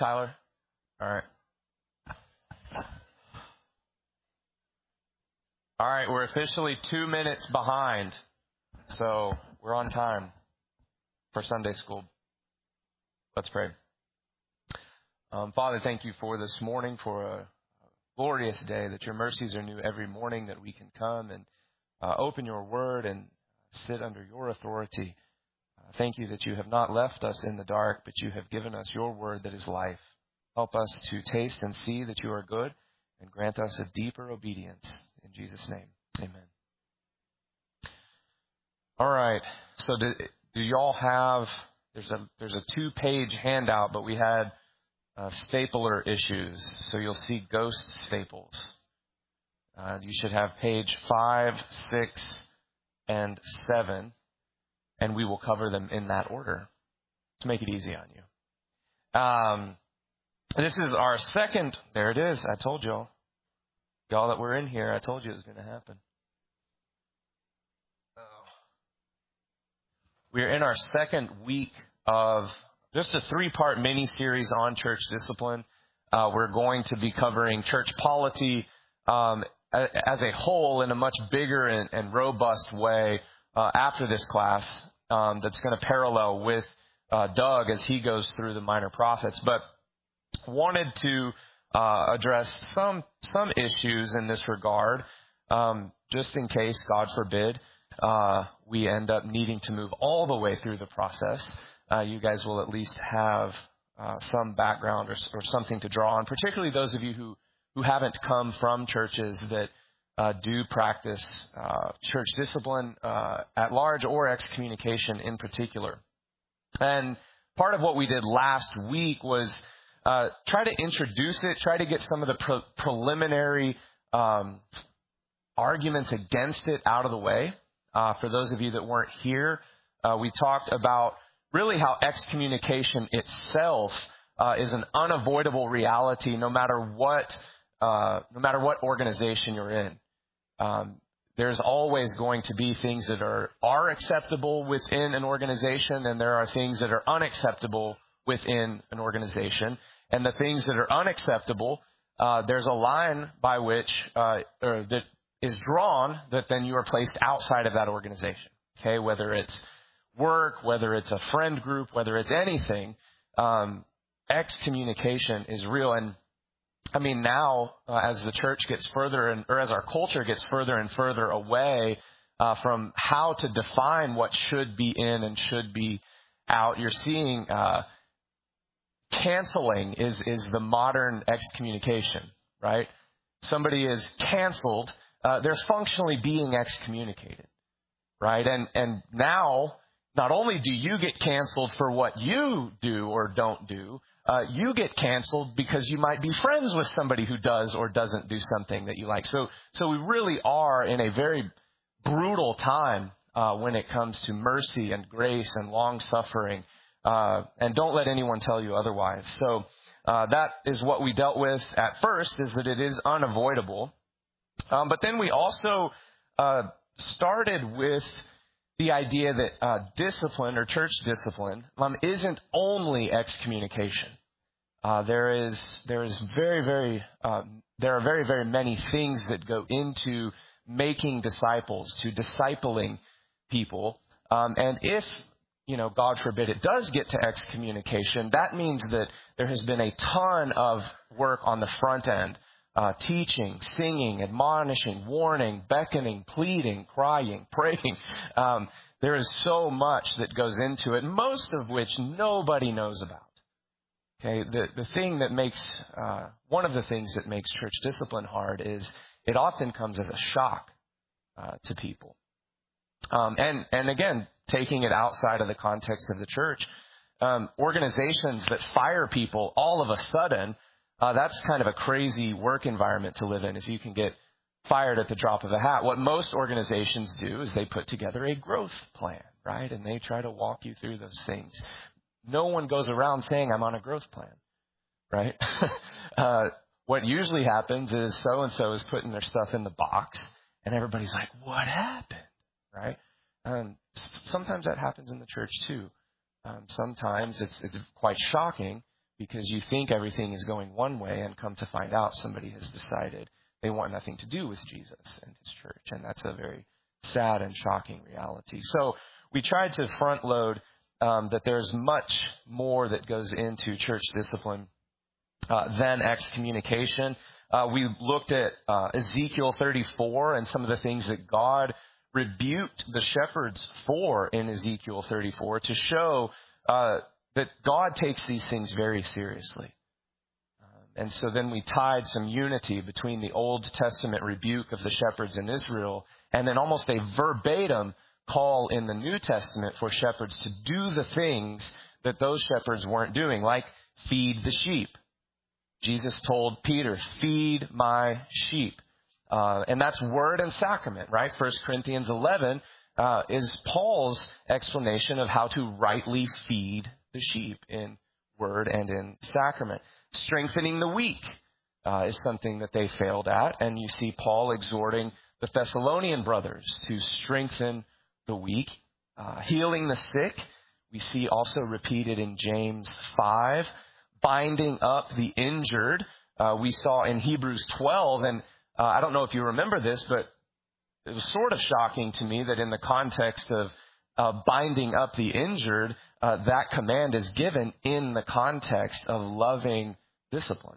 Tyler? All right. All right, we're officially 2 minutes behind, so we're on time for Sunday school. Let's pray. Father, thank you for this morning, for a glorious day, that your mercies are new every morning, that we can come and open your word and sit under your authority. Thank you that you have not left us in the dark, but you have given us your word that is life. Help us to taste and see that you are good, and grant us a deeper obedience. In Jesus' name, amen. All right. So do y'all have, there's a 2-page handout, but we had stapler issues. So you'll see ghost staples. You should have page 5, 6, and 7, and we will cover them in that order to make it easy on you. This is our second, there it is, I told y'all. Y'all that were in here, I told you it was going to happen. We're in our second week of just a 3-part mini-series on church discipline. We're going to be covering church polity as a whole in a much bigger and robust way after this class that's going to parallel with Doug as he goes through the minor prophets. But wanted to address some issues in this regard, just in case, God forbid, we end up needing to move all the way through the process. You guys will at least have some background or something to draw on, particularly those of you who haven't come from churches that do practice church discipline at large, or excommunication in particular. And part of what we did last week was try to introduce it, try to get some of the preliminary arguments against it out of the way. For those of you that weren't here, we talked about really how excommunication itself is an unavoidable reality, no matter what organization you're in. There's always going to be things that are acceptable within an organization, and there are things that are unacceptable within an organization. And the things that are unacceptable, there's a line by which that is drawn that then you are placed outside of that organization. Okay, whether it's work, whether it's a friend group, whether it's anything, excommunication is real. And I mean, now as the church gets further or as our culture gets further and further away from how to define what should be in and should be out, you're seeing canceling is the modern excommunication, right? Somebody is canceled. They're functionally being excommunicated, right? And now, not only do you get canceled for what you do or don't do, you get canceled because you might be friends with somebody who does or doesn't do something that you like. So we really are in a very brutal time when it comes to mercy and grace and long-suffering. And don't let anyone tell you otherwise. So that is what we dealt with at first, is that it is unavoidable. But then we also started with the idea that discipline or church discipline isn't only excommunication. There are very, very many things that go into making disciples, to discipling people. And if, God forbid, it does get to excommunication, that means that there has been a ton of work on the front end. Teaching, singing, admonishing, warning, beckoning, pleading, crying, praying. There is so much that goes into it, most of which nobody knows about. Okay, the thing that makes, one of the things that makes church discipline hard is it often comes as a shock to people. And again, taking it outside of the context of the church, organizations that fire people all of a sudden, that's kind of a crazy work environment to live in if you can get fired at the drop of a hat. What most organizations do is they put together a growth plan, right? And they try to walk you through those things. No one goes around saying, I'm on a growth plan, right? What usually happens is so-and-so is putting their stuff in the box, and everybody's like, what happened, right? Sometimes that happens in the church too. Sometimes it's quite shocking, because you think everything is going one way and come to find out somebody has decided they want nothing to do with Jesus and his church. And that's a very sad and shocking reality. So we tried to front load that there's much more that goes into church discipline than excommunication. We looked at Ezekiel 34 and some of the things that God rebuked the shepherds for in Ezekiel 34 to show that God takes these things very seriously. And so then we tied some unity between the Old Testament rebuke of the shepherds in Israel and then almost a verbatim call in the New Testament for shepherds to do the things that those shepherds weren't doing, like feed the sheep. Jesus told Peter, feed my sheep. And that's word and sacrament, right? 1 Corinthians 11 is Paul's explanation of how to rightly feed the sheep in word and in sacrament. Strengthening the weak is something that they failed at. And you see Paul exhorting the Thessalonian brothers to strengthen the weak. Healing the sick, we see also repeated in James 5. Binding up the injured, we saw in Hebrews 12. And I don't know if you remember this, but it was sort of shocking to me that in the context of binding up the injured, that command is given in the context of loving discipline.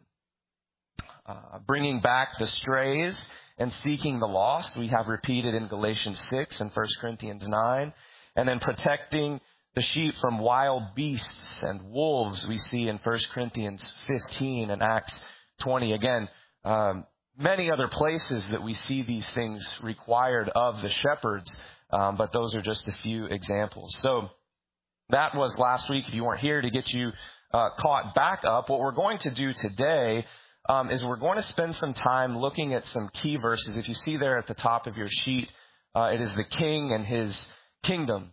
Bringing back the strays and seeking the lost, we have repeated in Galatians 6 and 1 Corinthians 9. And then protecting the sheep from wild beasts and wolves, we see in 1 Corinthians 15 and Acts 20. Again, many other places that we see these things required of the shepherds, but those are just a few examples. So that was last week. If you weren't here, to get you caught back up, what we're going to do today is we're going to spend some time looking at some key verses. If you see there at the top of your sheet, it is the king and his kingdom.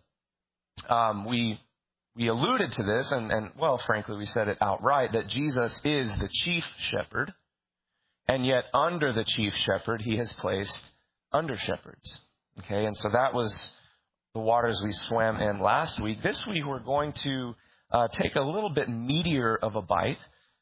We alluded to this, and well, frankly, we said it outright, that Jesus is the chief shepherd, and yet under the chief shepherd, he has placed under shepherds. Okay, and so that was the waters we swam in last week. This week, we're going to take a little bit meatier of a bite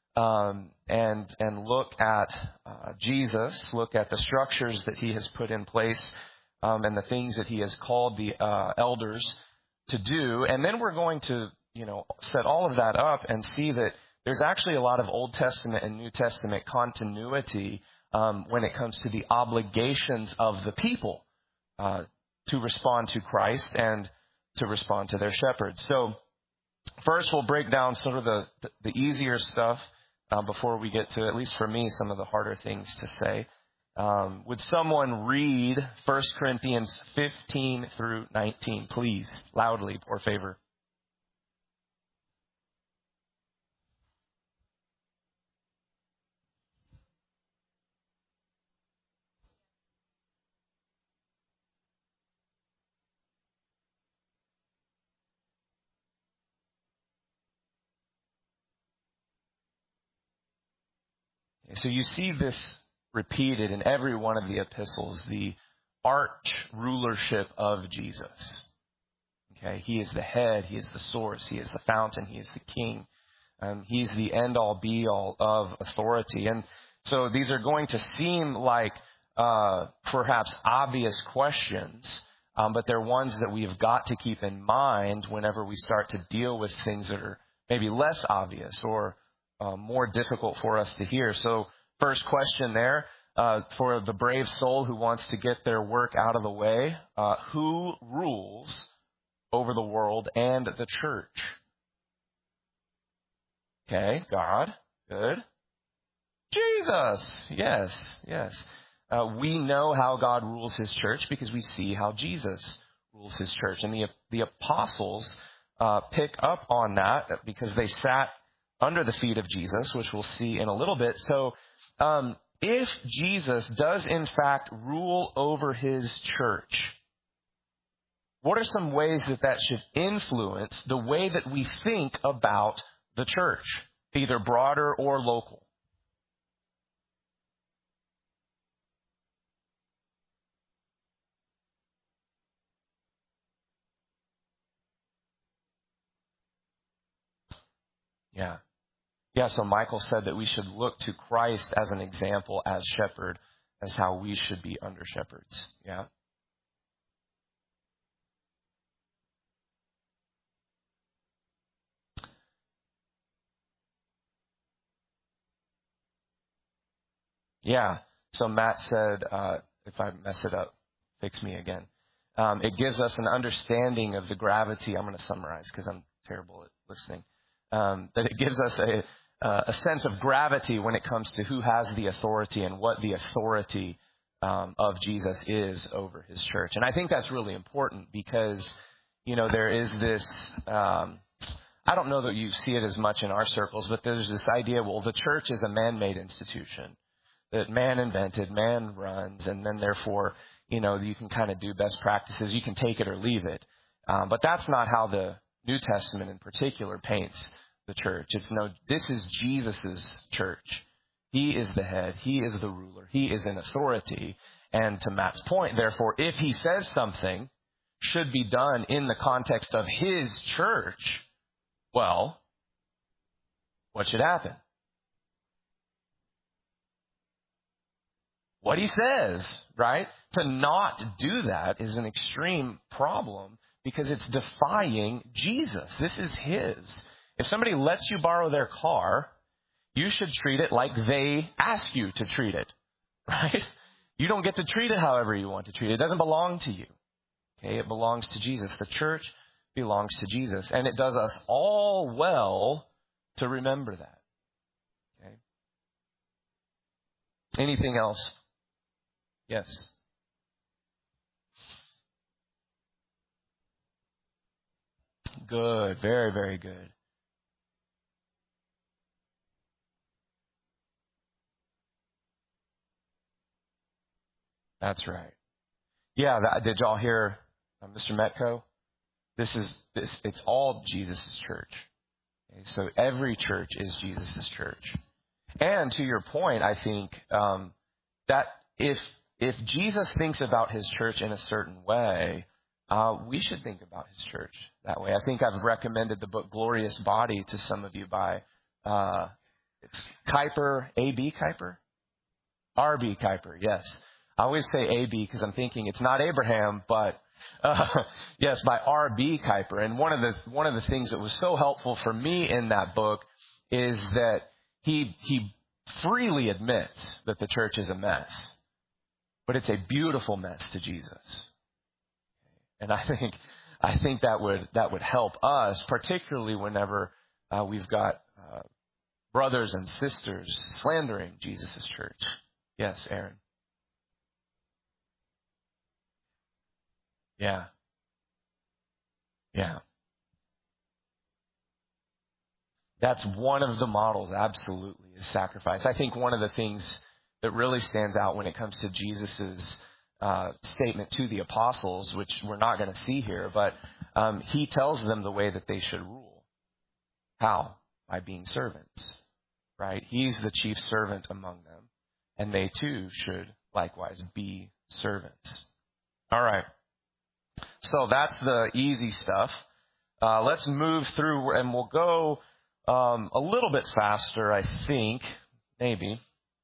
and look at Jesus, look at the structures that he has put in place and the things that he has called the elders to do. And then we're going to, set all of that up and see that there's actually a lot of Old Testament and New Testament continuity when it comes to the obligations of the people to respond to Christ and to respond to their shepherds. So first, we'll break down sort of the easier stuff before we get to, at least for me, some of the harder things to say. Would someone read 1 Corinthians 15 through 19, please, loudly, por favor? So you see this repeated in every one of the epistles, the arch rulership of Jesus. Okay, he is the head, he is the source, he is the fountain, he is the king. He's the end-all, be-all of authority. And so these are going to seem like perhaps obvious questions, but they're ones that we've got to keep in mind whenever we start to deal with things that are maybe less obvious or more difficult for us to hear. So first question there, for the brave soul who wants to get their work out of the way, who rules over the world and the church? Okay, God. Good. Jesus. Yes. We know how God rules his church because we see how Jesus rules his church. And the apostles pick up on that because they sat under the feet of Jesus, which we'll see in a little bit. So if Jesus does in fact rule over his church, what are some ways that should influence the way that we think about the church, either broader or local? Yeah. Yeah, so Michael said that we should look to Christ as an example, as shepherd, as how we should be under shepherds. Yeah. Yeah. So Matt said, if I mess it up, fix me again. It gives us an understanding of the gravity. I'm going to summarize because I'm terrible at listening. That it gives us a sense of gravity when it comes to who has the authority and what the authority of Jesus is over his church. And I think that's really important because, there is this, I don't know that you see it as much in our circles, but there's this idea, well, the church is a man-made institution that man invented, man runs, and then therefore, you can kind of do best practices. You can take it or leave it. But that's not how the New Testament in particular paints the church. This is Jesus' church. He is the head. He is the ruler. He is in authority. And to Matt's point, therefore, if he says something should be done in the context of his church, well, what should happen? What he says, right? To not do that is an extreme problem because it's defying Jesus. This is his. If somebody lets you borrow their car, you should treat it like they ask you to treat it, right? You don't get to treat it however you want to treat it. It doesn't belong to you. Okay, it belongs to Jesus. The church belongs to Jesus. And it does us all well to remember that. Okay. Anything else? Yes. Good. Very, very good. That's right. Yeah, did y'all hear Mr. Metco? It's all Jesus' church. Okay, so every church is Jesus' church. And to your point, I think that if Jesus thinks about his church in a certain way, we should think about his church that way. I think I've recommended the book Glorious Body to some of you by it's Kuyper, A.B. Kuyper? R.B. Kuyper, yes. I always say A.B. because I'm thinking it's not Abraham, but yes, by R.B. Kuyper. And one of the things that was so helpful for me in that book is that he freely admits that the church is a mess, but it's a beautiful mess to Jesus. And I think that would help us, particularly whenever we've got brothers and sisters slandering Jesus' church. Yes, Aaron. Yeah. Yeah. That's one of the models, absolutely, is sacrifice. I think one of the things that really stands out when it comes to Jesus's statement to the apostles, which we're not going to see here, but he tells them the way that they should rule. How? By being servants, right? He's the chief servant among them, and they too should likewise be servants. All right. So that's the easy stuff. Let's move through, and we'll go a little bit faster, I think, maybe,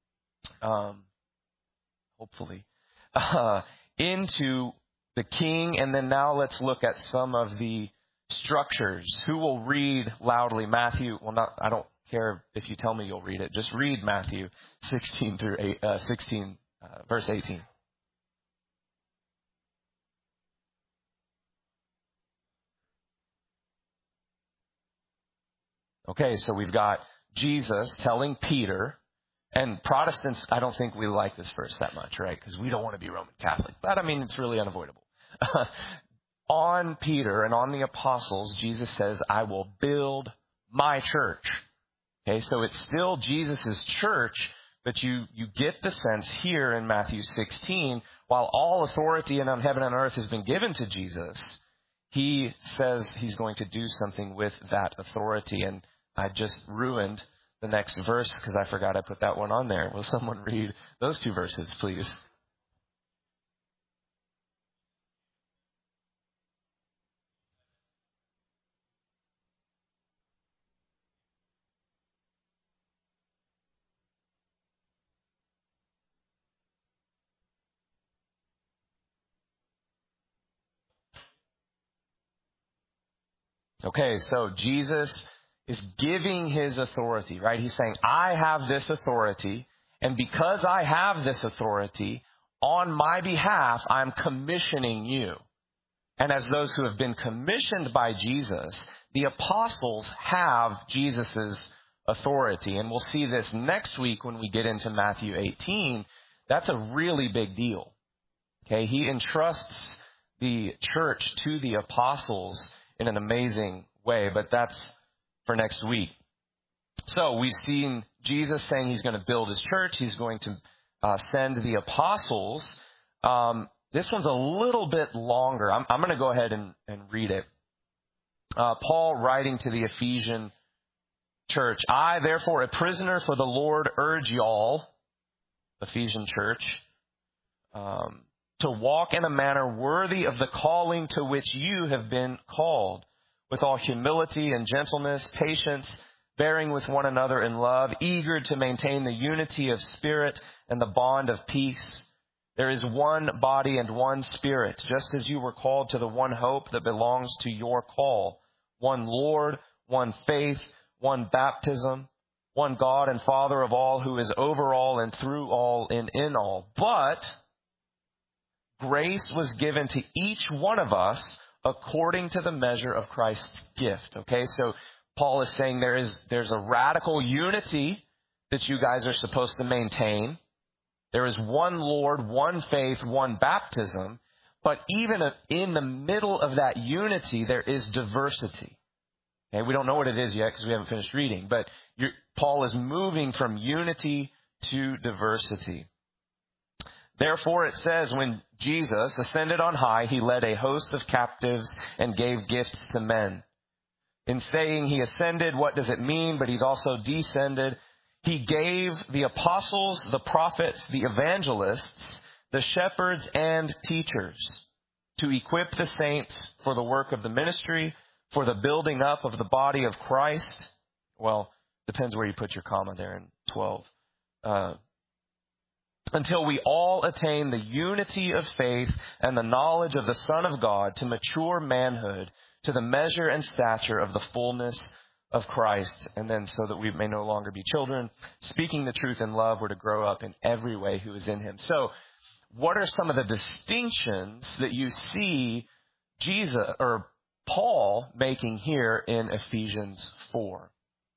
hopefully, into the king. And then now let's look at some of the structures. Who will read loudly Matthew? Well, I don't care if you tell me you'll read it. Just read Matthew 16 through 16, verse 18. Okay, so we've got Jesus telling Peter, and Protestants, I don't think we like this verse that much, right? Because we don't want to be Roman Catholic. But, I mean, it's really unavoidable. On Peter and on the apostles, Jesus says, I will build my church. Okay, so it's still Jesus' church, but you get the sense here in Matthew 16, while all authority in heaven and earth has been given to Jesus, he says he's going to do something with that authority. And I just ruined the next verse because I forgot I put that one on there. Will someone read those two verses, please? Okay, so Jesus is giving his authority, right? He's saying, I have this authority, and because I have this authority, on my behalf, I'm commissioning you. And as those who have been commissioned by Jesus, the apostles have Jesus' authority. And we'll see this next week when we get into Matthew 18. That's a really big deal. Okay, he entrusts the church to the apostles in an amazing way, but that's for next week. So we've seen Jesus saying he's going to build his church. He's going to send the apostles. This one's a little bit longer. I'm going to go ahead and read it. Paul writing to the Ephesian church, I, therefore, a prisoner for the Lord, urge y'all, Ephesian church, to walk in a manner worthy of the calling to which you have been called, with all humility and gentleness, patience, bearing with one another in love, eager to maintain the unity of spirit and the bond of peace. There is one body and one spirit, just as you were called to the one hope that belongs to your call. One Lord, one faith, one baptism, one God and Father of all, who is over all and through all and in all. But grace was given to each one of us according to the measure of Christ's gift. Okay, so Paul is saying there's a radical unity that you guys are supposed to maintain. There is one Lord, one faith, one baptism. But even in the middle of that unity, there is diversity. Okay, we don't know what it is yet because we haven't finished reading. But Paul is moving from unity to diversity. Therefore, it says, when Jesus ascended on high, he led a host of captives and gave gifts to men. In saying he ascended, what does it mean? But he's also descended. He gave the apostles, the prophets, the evangelists, the shepherds, and teachers to equip the saints for the work of the ministry, for the building up of the body of Christ. Well, depends where you put your comma there in 12. Until we all attain the unity of faith and the knowledge of the Son of God, to mature manhood, to the measure and stature of the fullness of Christ. And then so that we may no longer be children, speaking the truth in love, we're to grow up in every way who is in him. So what are some of the distinctions that you see Jesus or Paul making here in Ephesians 4?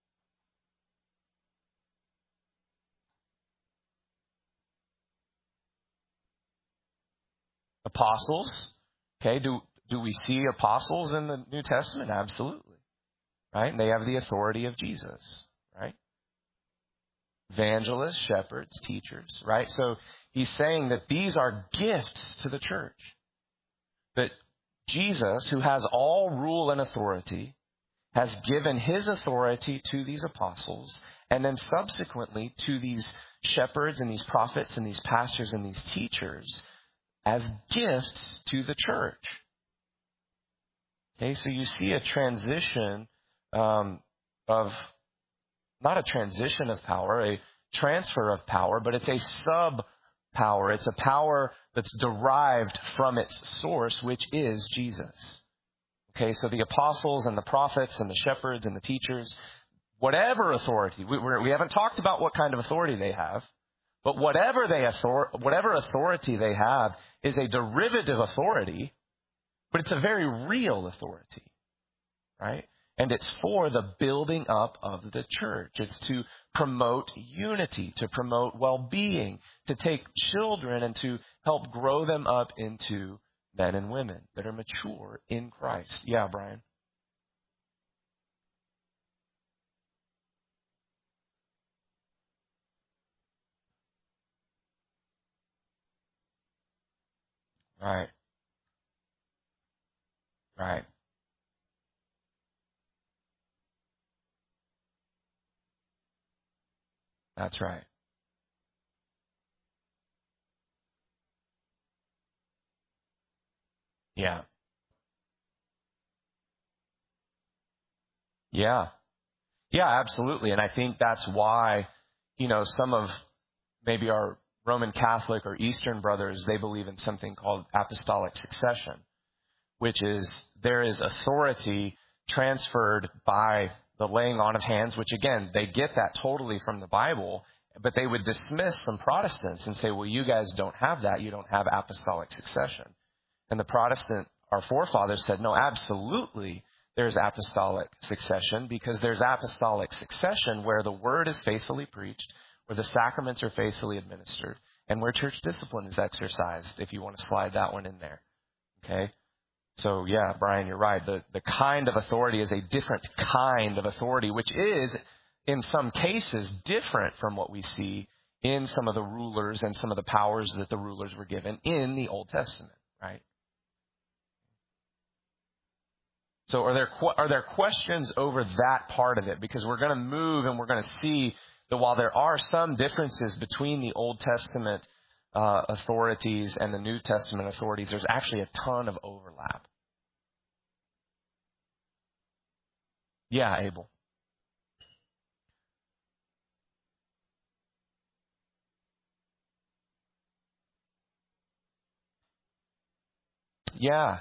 Apostles. Okay, do we see apostles in the New Testament? Absolutely. Right? And they have the authority of Jesus, right? Evangelists, shepherds, teachers, right? So he's saying that these are gifts to the church. That Jesus, who has all rule and authority, has given his authority to these apostles, and then subsequently to these shepherds and these prophets and these pastors and these teachers as gifts to the church. Okay, so you see a transition of, not a transition of power, a transfer of power, but it's a sub-power. It's a power that's derived from its source, which is Jesus. Okay, so the apostles and the prophets and the shepherds and the teachers, whatever authority, we haven't talked about what kind of authority they have, but whatever authority they have is a derivative authority, but it's a very real authority, right? And it's for the building up of the church. It's to promote unity, to promote well-being, to take children and to help grow them up into men and women that are mature in Christ. Yeah, Brian? Right. Right. That's right. Yeah. Yeah. Yeah, absolutely. And I think that's why, some of maybe our Roman Catholic or Eastern brothers, they believe in something called apostolic succession, which is there is authority transferred by the laying on of hands, which again, they get that totally from the Bible, but they would dismiss some Protestants and say, well, you guys don't have that. You don't have apostolic succession. And the Protestant, our forefathers said, no, absolutely there's apostolic succession, because there's apostolic succession where the word is faithfully preached, where the sacraments are faithfully administered, and where church discipline is exercised, if you want to slide that one in there. Okay? So yeah, Brian, you're right. The kind of authority is a different kind of authority, which is, in some cases, different from what we see in some of the rulers and some of the powers that the rulers were given in the Old Testament, right? So are there questions over that part of it? Because we're going to move and we're going to see that while there are some differences between the Old Testament authorities and the New Testament authorities, there's actually a ton of overlap. Yeah, Abel. Yeah.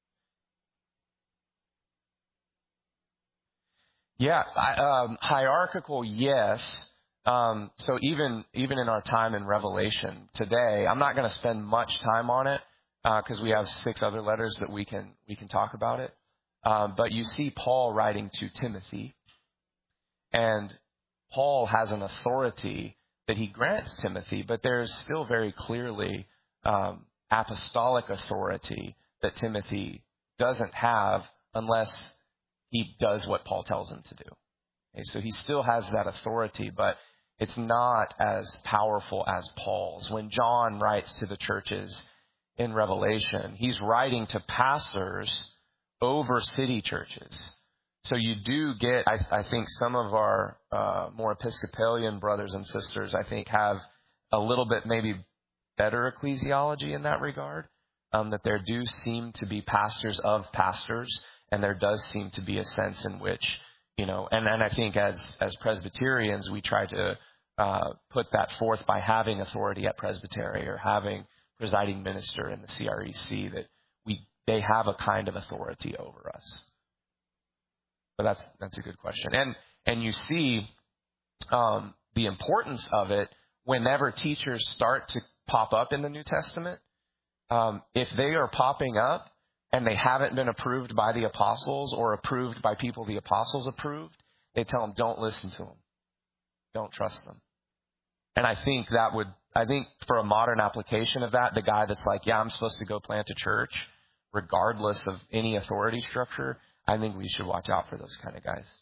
Yeah. Hierarchical, yes. So even in our time in Revelation today, I'm not going to spend much time on it because we have 6 other letters that we can talk about it. But you see Paul writing to Timothy, and Paul has an authority that he grants Timothy, but there's still very clearly apostolic authority that Timothy doesn't have unless he does what Paul tells him to do. Okay, so he still has that authority, but it's not as powerful as Paul's. When John writes to the churches in Revelation, he's writing to pastors over city churches. So you do get, I think some of our more Episcopalian brothers and sisters, I think, have a little bit maybe better ecclesiology in that regard, that there do seem to be pastors of pastors, and there does seem to be a sense in which, and I think as Presbyterians, we try to put that forth by having authority at presbytery or having presiding minister in the CREC, that they have a kind of authority over us. But that's a good question. And you see the importance of it whenever teachers start to pop up in the New Testament. If they are popping up and they haven't been approved by the apostles or approved by people the apostles approved, they tell them, don't listen to them. Don't trust them. And I think for a modern application of that, the guy that's like, yeah, I'm supposed to go plant a church, regardless of any authority structure, I think we should watch out for those kind of guys.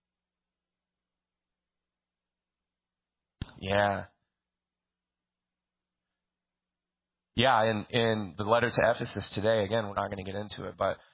Yeah. Yeah, in the letter to Ephesus today, again, we're not going to get into it, but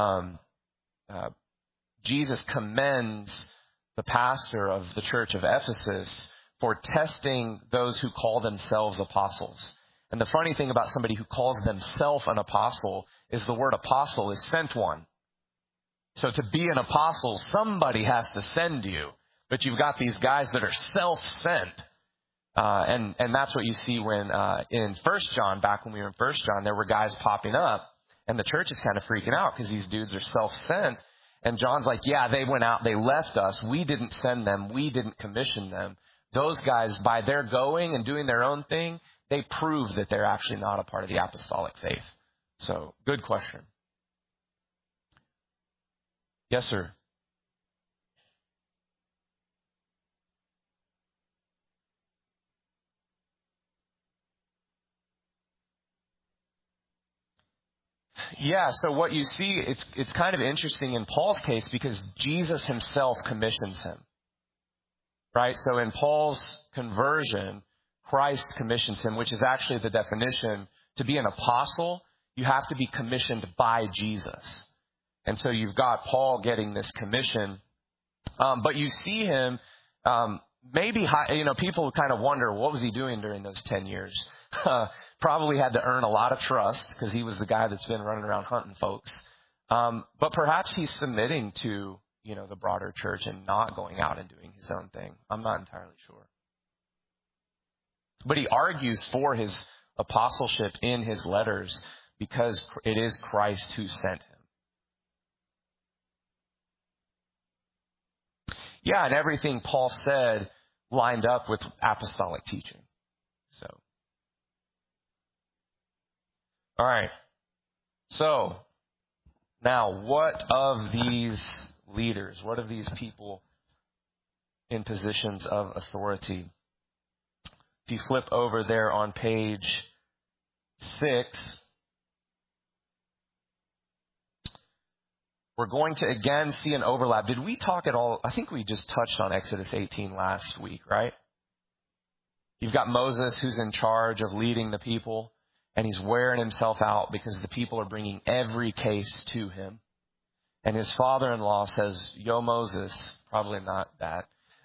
Jesus commends the pastor of the church of Ephesus for testing those who call themselves apostles. And the funny thing about somebody who calls themselves an apostle is the word apostle is sent one. So to be an apostle, somebody has to send you. But you've got these guys that are self-sent. And that's what you see when in 1 John, back when we were in 1 John, there were guys popping up, and the church is kind of freaking out because these dudes are self-sent. And John's like, yeah, they went out, they left us. We didn't send them. We didn't commission them. Those guys, by their going and doing their own thing, they prove that they're actually not a part of the apostolic faith. So, good question. Yes, sir. Yeah, so what you see, it's kind of interesting in Paul's case because Jesus himself commissions him. Right? So in Paul's conversion, Christ commissions him, which is actually the definition. To be an apostle, you have to be commissioned by Jesus. And so you've got Paul getting this commission. But you see him, maybe, people kind of wonder, what was he doing during those 10 years? Probably had to earn a lot of trust because he was the guy that's been running around hunting folks. But perhaps he's submitting to, the broader church and not going out and doing his own thing. I'm not entirely sure. But he argues for his apostleship in his letters because it is Christ who sent him. yeah, and everything Paul said lined up with apostolic teaching. So, all right. So, now, what of these leaders? What of these people in positions of authority? If you flip over there on page 6, we're going to again see an overlap. Did we talk at all? I think we just touched on Exodus 18 last week, right? You've got Moses who's in charge of leading the people, and he's wearing himself out because the people are bringing every case to him. And his father-in-law says, "Yo, Moses," probably not that.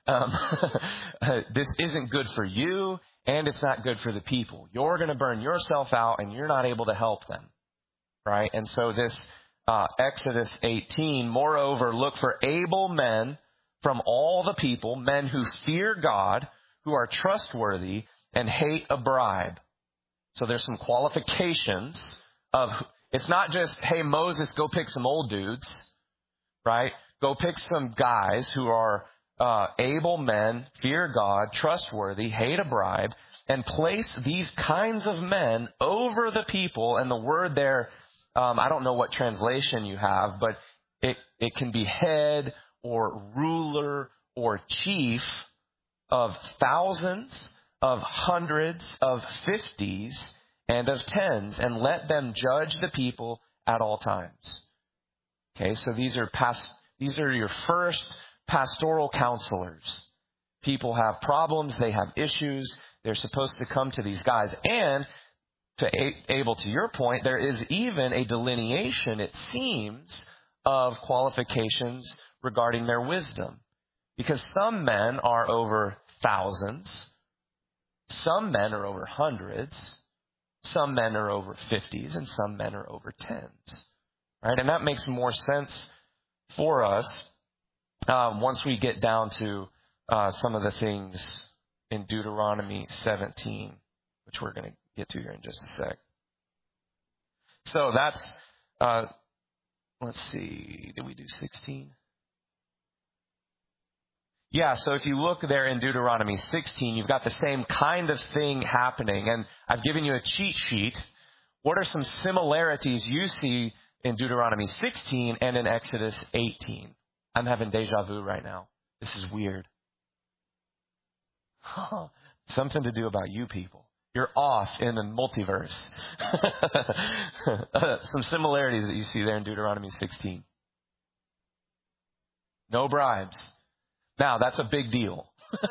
This isn't good for you, and it's not good for the people. You're going to burn yourself out, and you're not able to help them, right? And so this Exodus 18, moreover, look for able men from all the people, men who fear God, who are trustworthy, and hate a bribe. So there's some qualifications of, it's not just, hey, Moses, go pick some old dudes, right? Go pick some guys who are able men, fear God, trustworthy, hate a bribe, and place these kinds of men over the people. And the word there, I don't know what translation you have, but it can be head or ruler or chief of thousands, of hundreds, of 50s, and of 10s, and let them judge the people at all times. Okay, so these are your first pastoral counselors. People have problems, they have issues, they're supposed to come to these guys. And Abel, to your point, there is even a delineation, it seems, of qualifications regarding their wisdom. Because some men are over thousands, some men are over hundreds, some men are over 50s, and some men are over 10s. Right? And that makes more sense for us once we get down to some of the things in Deuteronomy 17, which we're going to get to here in just a sec. So that's, let's see, did we do 16? Yeah, so if you look there in Deuteronomy 16, you've got the same kind of thing happening. And I've given you a cheat sheet. What are some similarities you see in Deuteronomy 16 and in Exodus 18? I'm having deja vu right now. This is weird. Something to do about you people. You're off in the multiverse. Some similarities that you see there in Deuteronomy 16. No bribes. Now, that's a big deal.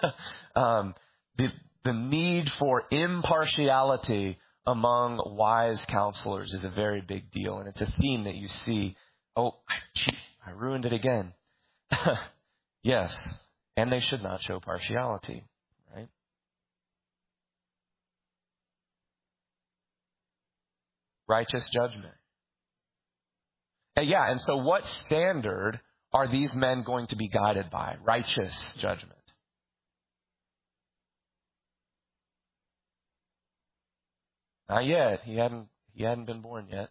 The need for impartiality among wise counselors is a very big deal, and it's a theme that you see. Oh, geez, I ruined it again. Yes, and they should not show partiality, right? Righteous judgment. And so what standard are these men going to be guided by? Righteous judgment. Not yet. He hadn't been born yet.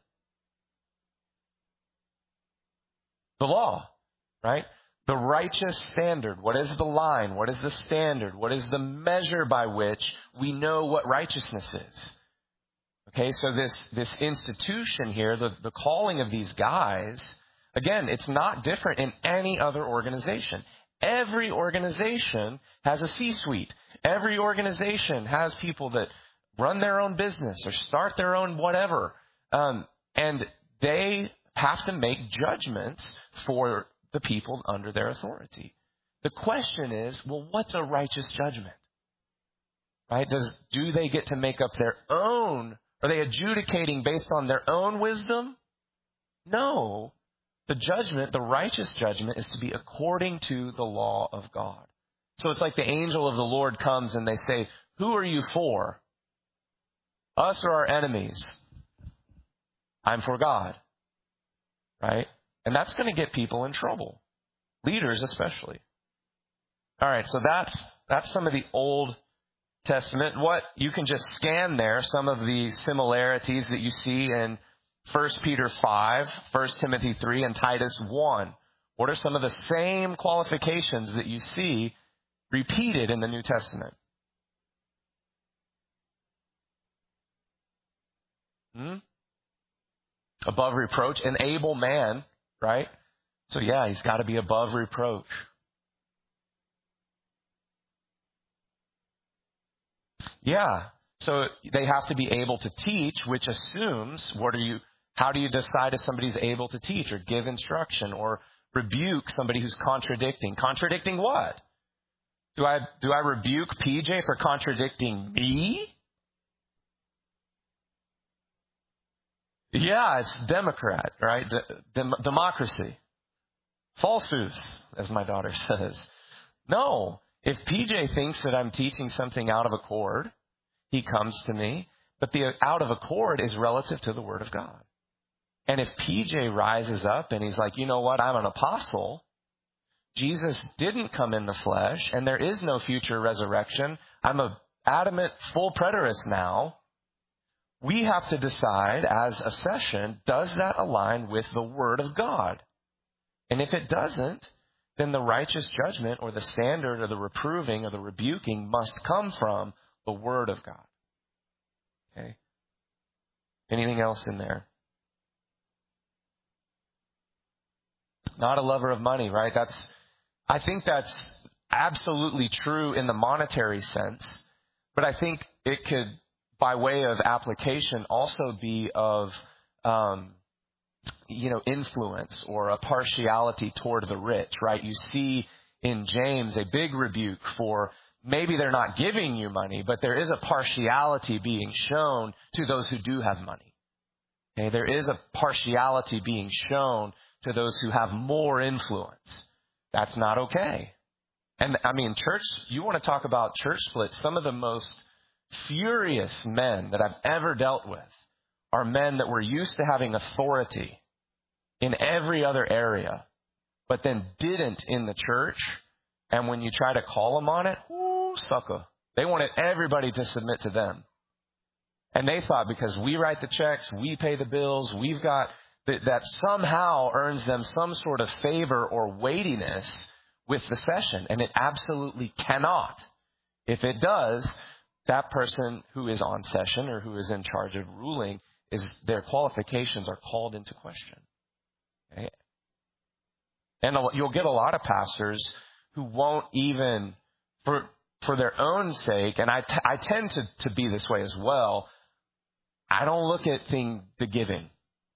The law, right? The righteous standard. What is the line? What is the standard? What is the measure by which we know what righteousness is? Okay, so this institution here, the calling of these guys, again, it's not different in any other organization. Every organization has a C-suite. Every organization has people that run their own business or start their own whatever. And they have to make judgments for the people under their authority. The question is, well, what's a righteous judgment? Right? Do they get to make up their own? Are they adjudicating based on their own wisdom? No. The judgment, the righteous judgment, is to be according to the law of God. So it's like the angel of the Lord comes and they say, who are you for? Us or our enemies? I'm for God. Right? And that's going to get people in trouble. Leaders especially. All right, so that's some of the Old Testament. What you can just scan there, some of the similarities that you see in 1 Peter 5, 1 Timothy 3, and Titus 1. What are some of the same qualifications that you see repeated in the New Testament? Above reproach, an able man, right? So yeah, he's got to be above reproach. Yeah. So they have to be able to teach, which assumes how do you decide if somebody's able to teach or give instruction or rebuke somebody who's contradicting? Contradicting what? Do I rebuke PJ for contradicting me? Yeah, it's Democrat, right? Democracy. Falsus, as my daughter says. No. If PJ thinks that I'm teaching something out of accord, he comes to me. But the out of accord is relative to the Word of God. And if PJ rises up and he's like, you know what, I'm an apostle. Jesus didn't come in the flesh, and there is no future resurrection. I'm an adamant full preterist now. We have to decide as a session, does that align with the Word of God? And if it doesn't, then the righteous judgment or the standard or the reproving or the rebuking must come from the Word of God. Okay? Anything else in there? Not a lover of money, right? I think that's absolutely true in the monetary sense, but I think it could, by way of application, also be of, influence or a partiality toward the rich, right? You see in James a big rebuke for maybe they're not giving you money, but there is a partiality being shown to those who do have money. Okay? There is a partiality being shown to those who have more influence. That's not okay. And church, you want to talk about church splits, some of the most furious men that I've ever dealt with are men that were used to having authority in every other area, but then didn't in the church. And when you try to call them on it, sucker. They wanted everybody to submit to them. And they thought because we write the checks, we pay the bills, we've got that somehow earns them some sort of favor or weightiness with the session. And it absolutely cannot. If it does, that person who is on session or who is in charge of ruling, their qualifications are called into question. Okay? And you'll get a lot of pastors who won't even, for their own sake, and I tend to be this way as well, I don't look at the giving.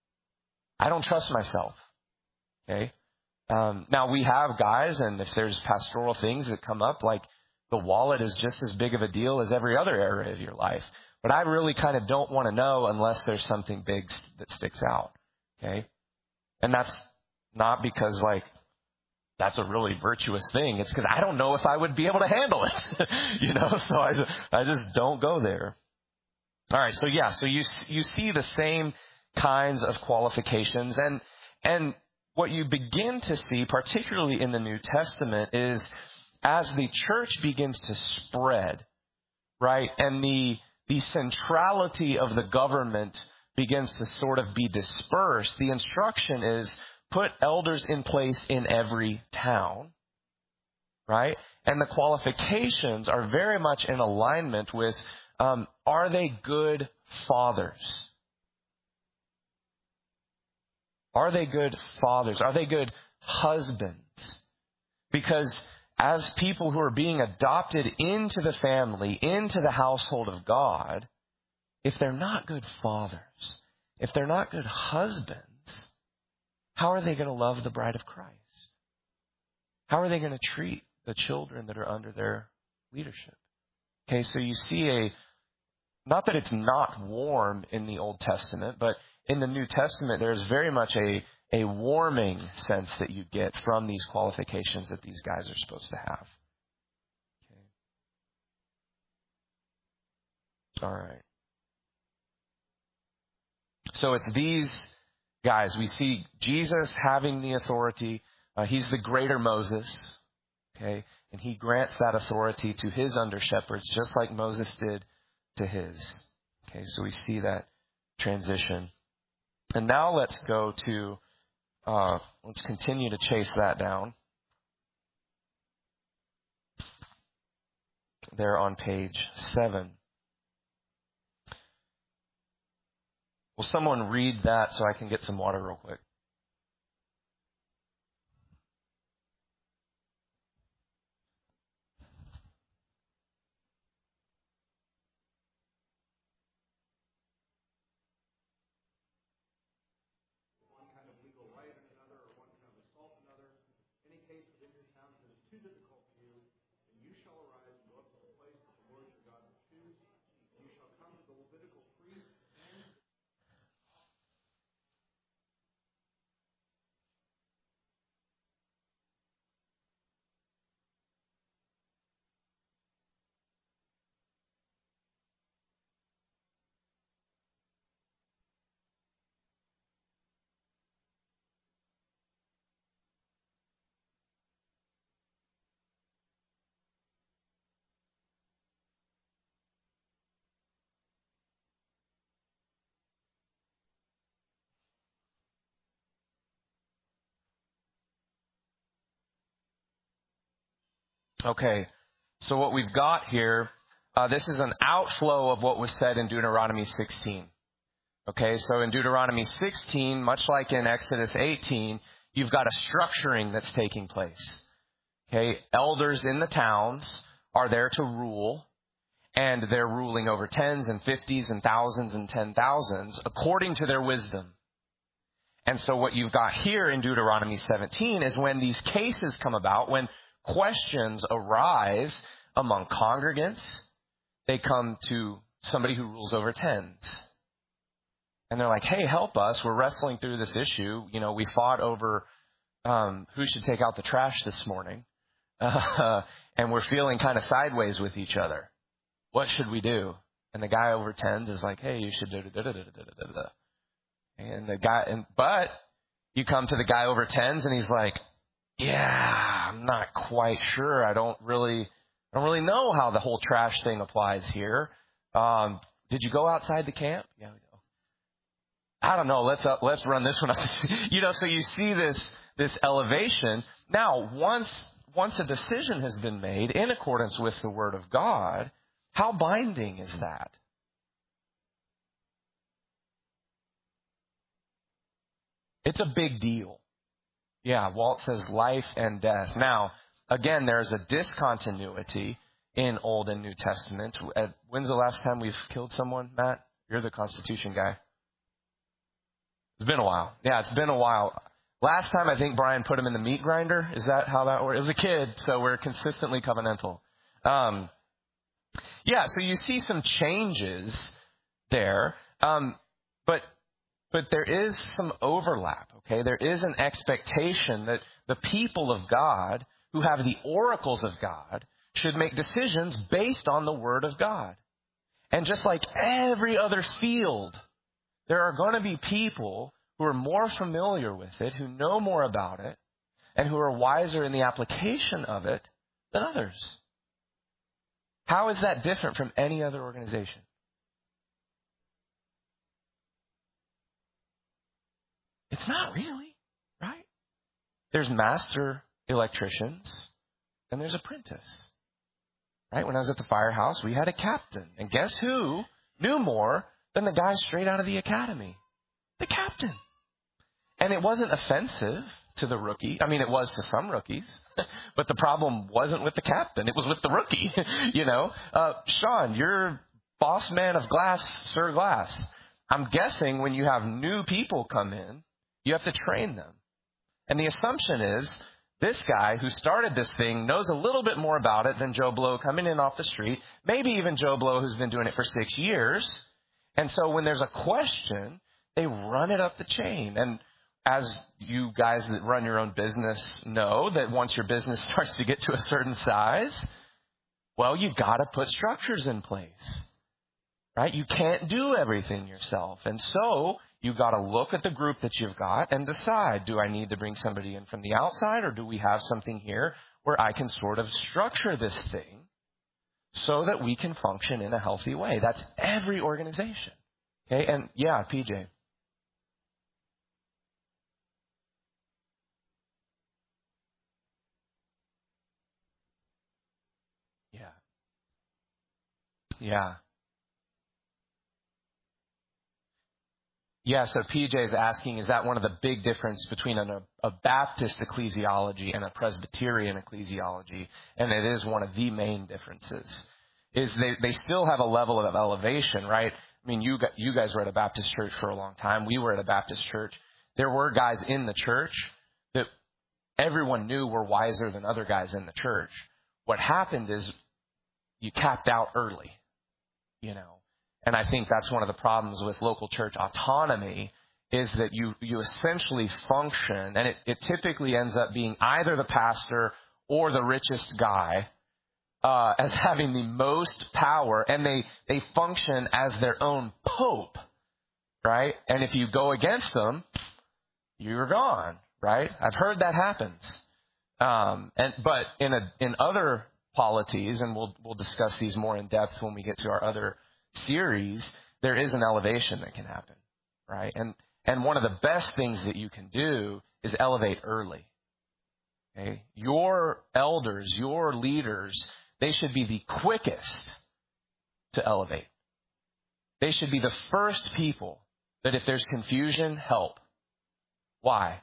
I don't trust myself. Okay? Now we have guys, and if there's pastoral things that come up, like the wallet is just as big of a deal as every other area of your life. But I really kind of don't want to know unless there's something big that sticks out. Okay? And that's not because that's a really virtuous thing. It's because I don't know if I would be able to handle it. So I just don't go there. All right. So you see the same kinds of qualifications, and what you begin to see, particularly in the New Testament, is as the church begins to spread, right, and the centrality of the government begins to sort of be dispersed, the instruction is put elders in place in every town, right? And the qualifications are very much in alignment with, are they good fathers? Are they good fathers? Are they good husbands? Because as people who are being adopted into the family, into the household of God, if they're not good fathers, if they're not good husbands, how are they going to love the bride of Christ? How are they going to treat the children that are under their leadership? Okay, so you see not that it's not warm in the Old Testament, but in the New Testament, there's very much a warming sense that you get from these qualifications that these guys are supposed to have. Okay. All right. So it's these guys. We see Jesus having the authority. He's the greater Moses. Okay. And he grants that authority to his under shepherds, just like Moses did to his. Okay. So we see that transition. And now let's go to Let's continue to chase that down. There on page 7. Will someone read that so I can get some water real quick? Okay, so what we've got here, this is an outflow of what was said in Deuteronomy 16. Okay, so in Deuteronomy 16, much like in Exodus 18, you've got a structuring that's taking place. Okay, elders in the towns are there to rule, and they're ruling over tens and fifties and thousands and 10,000s according to their wisdom. And so what you've got here in Deuteronomy 17 is when these cases come about, when questions arise among congregants, they come to somebody who rules over tens. And they're like, hey, help us. We're wrestling through this issue. You know, we fought over who should take out the trash this morning. And we're feeling kind of sideways with each other. What should we do? And the guy over tens is like, hey, you should do da-da-da-da-da-da-da. But you come to the guy over tens and he's like, yeah, I'm not quite sure. I don't really know how the whole trash thing applies here. Did you go outside the camp? Yeah, we go. I don't know. Let's run this one up. So you see this elevation. Now, once a decision has been made in accordance with the Word of God, how binding is that? It's a big deal. Yeah, Walt says life and death. Now, again, there's a discontinuity in Old and New Testament. When's the last time we've killed someone, Matt? You're the Constitution guy. It's been a while. Yeah, it's been a while. Last time, I think Brian put him in the meat grinder. Is that how that works? It was a kid, so we're consistently covenantal. Yeah, so you see some changes there. But there is some overlap, okay? There is an expectation that the people of God who have the oracles of God should make decisions based on the Word of God. And just like every other field, there are going to be people who are more familiar with it, who know more about it, and who are wiser in the application of it than others. How is that different from any other organization? It's not really, right? There's master electricians and there's apprentice, right? When I was at the firehouse, we had a captain. And guess who knew more than the guy straight out of the academy? The captain. And it wasn't offensive to the rookie. I mean, it was to some rookies, but the problem wasn't with the captain. It was with the rookie, Sean, you're boss man of Glass, Sir Glass. I'm guessing when you have new people come in, you have to train them. And the assumption is this guy who started this thing knows a little bit more about it than Joe Blow coming in off the street, maybe even Joe Blow who's been doing it for 6 years. And so when there's a question, they run it up the chain. And as you guys that run your own business know, that once your business starts to get to a certain size, well, you got to put structures in place, right? You can't do everything yourself. And so you got to look at the group that you've got and decide, do I need to bring somebody in from the outside, or do we have something here where I can sort of structure this thing so that we can function in a healthy way? That's every organization. Okay, and yeah, PJ. Yeah. Yeah, so PJ is asking, is that one of the big differences between a Baptist ecclesiology and a Presbyterian ecclesiology? And it is one of the main differences. Is they still have a level of elevation, right? I mean, you guys were at a Baptist church for a long time. We were at a Baptist church. There were guys in the church that everyone knew were wiser than other guys in the church. What happened is you capped out early, you know. And I think that's one of the problems with local church autonomy is that you essentially function, and it typically ends up being either the pastor or the richest guy as having the most power, and they function as their own pope, right? And if you go against them, you're gone, right? I've heard that happens. But in other polities, and we'll discuss these more in depth when we get to our other series, there is an elevation that can happen, right? And one of the best things that you can do is elevate early. Okay? Your elders, your leaders, they should be the quickest to elevate. They should be the first people that if there's confusion, help. Why?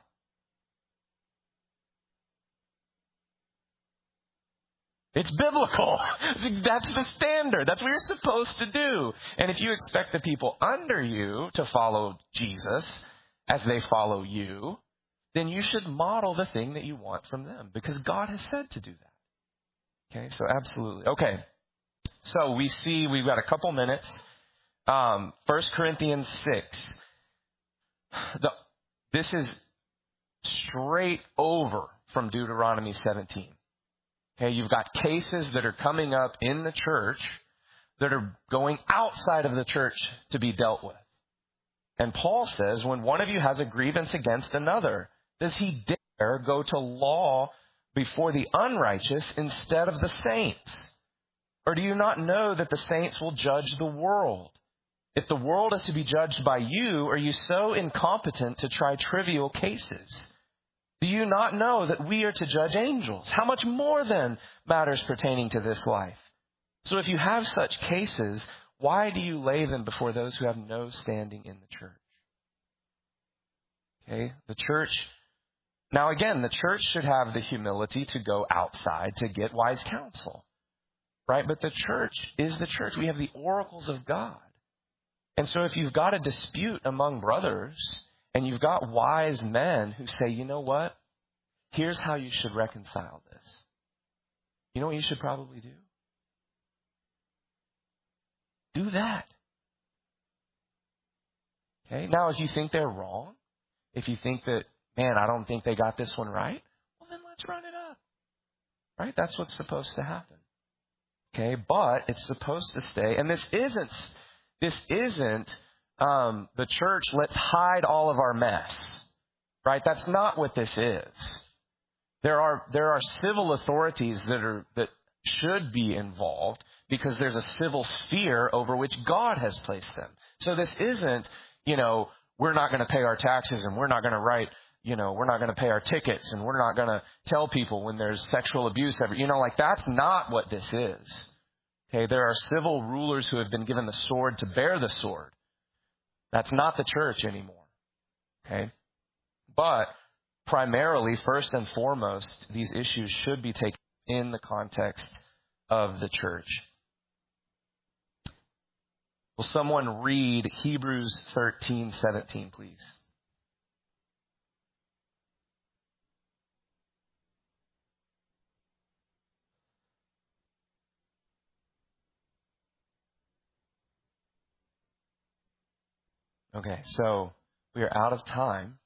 It's biblical. That's the standard. That's what you're supposed to do. And if you expect the people under you to follow Jesus as they follow you, then you should model the thing that you want from them because God has said to do that. Okay, so absolutely. Okay, so we've got a couple minutes. 1 Corinthians 6. This is straight over from Deuteronomy 17. Okay, you've got cases that are coming up in the church that are going outside of the church to be dealt with. And Paul says, when one of you has a grievance against another, does he dare go to law before the unrighteous instead of the saints? Or do you not know that the saints will judge the world? If the world is to be judged by you, are you so incompetent to try trivial cases? Do you not know that we are to judge angels? How much more then matters pertaining to this life? So if you have such cases, why do you lay them before those who have no standing in the church? Okay, the church. Now again, the church should have the humility to go outside to get wise counsel, right? But the church is the church. We have the oracles of God. And so if you've got a dispute among brothers, and you've got wise men who say, you know what? Here's how you should reconcile this. You know what you should probably do? Do that. Okay? Now, if you think they're wrong, if you think that, man, I don't think they got this one right, well, then let's run it up. Right? That's what's supposed to happen. Okay? But it's supposed to stay, and this isn't the church, let's hide all of our mess, right? That's not what this is. There are civil authorities that should be involved because there's a civil sphere over which God has placed them. So this isn't, we're not going to pay our taxes and we're not going to write, we're not going to pay our tickets and we're not going to tell people when there's sexual abuse that's not what this is. Okay, there are civil rulers who have been given the sword to bear the sword. That's not the church anymore, okay? But primarily, first and foremost, these issues should be taken in the context of the church. Will someone read Hebrews 13:17, please? Okay, so we are out of time.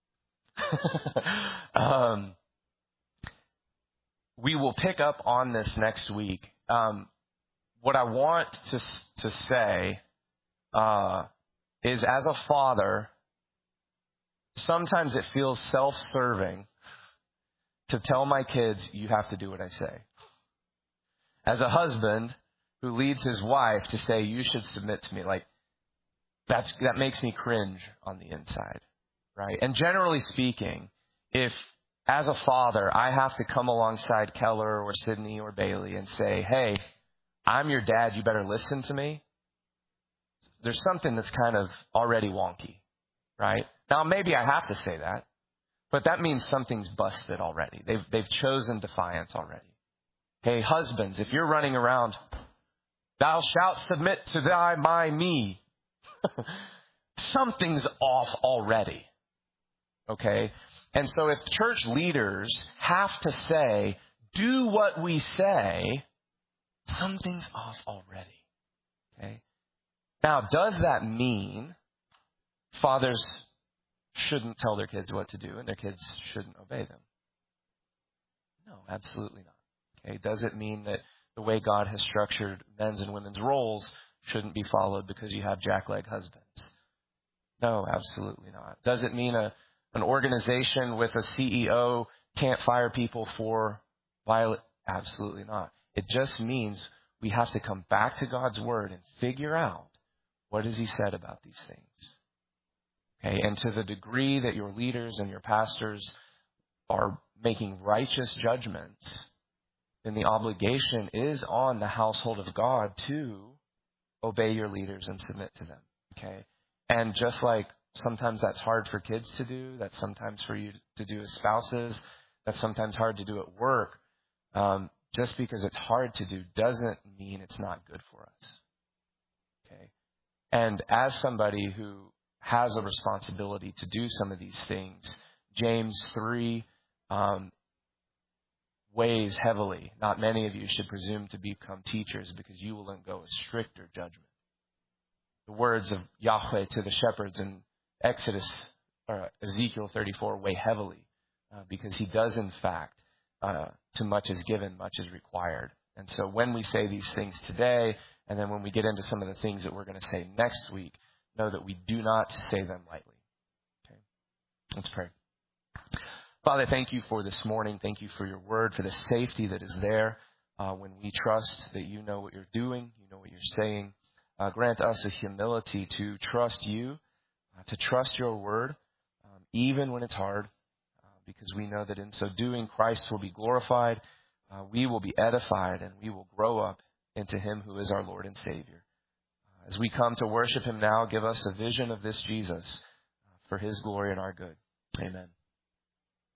We will pick up on this next week. What I want to say is, as a father, sometimes it feels self-serving to tell my kids, you have to do what I say. As a husband who leads his wife to say, you should submit to me, that makes me cringe on the inside, right? And generally speaking, if as a father I have to come alongside Keller or Sydney or Bailey and say, hey, I'm your dad, you better listen to me, there's something that's kind of already wonky, right? Now, maybe I have to say that, but that means something's busted already. They've chosen defiance already. Hey, husbands, if you're running around, thou shalt submit to me. Something's off already. Okay? And so if church leaders have to say, do what we say, something's off already. Okay? Now, does that mean fathers shouldn't tell their kids what to do and their kids shouldn't obey them? No, absolutely not. Okay? Does it mean that the way God has structured men's and women's roles shouldn't be followed because you have jackleg husbands? No, absolutely not. Does it mean an organization with a CEO can't fire people for violence? Absolutely not. It just means we have to come back to God's word and figure out what has he said about these things. Okay, and to the degree that your leaders and your pastors are making righteous judgments, then the obligation is on the household of God to obey your leaders and submit to them. Okay? And just like sometimes that's hard for kids to do, that's sometimes for you to do as spouses, that's sometimes hard to do at work, just because it's hard to do doesn't mean it's not good for us. Okay? And as somebody who has a responsibility to do some of these things, James 3 weighs heavily. Not many of you should presume to become teachers because you will undergo a stricter judgment. The words of Yahweh to the shepherds in Ezekiel 34 weigh heavily because he does, in fact, to much is given, much is required. And so when we say these things today, and then when we get into some of the things that we're going to say next week, know that we do not say them lightly. Okay? Let's pray. Father, thank you for this morning. Thank you for your word, for the safety that is there when we trust that you know what you're doing, you know what you're saying. Grant us a humility to trust you, to trust your word, even when it's hard, because we know that in so doing, Christ will be glorified, we will be edified, and we will grow up into him who is our Lord and Savior. As we come to worship him now, give us a vision of this Jesus for his glory and our good. Amen.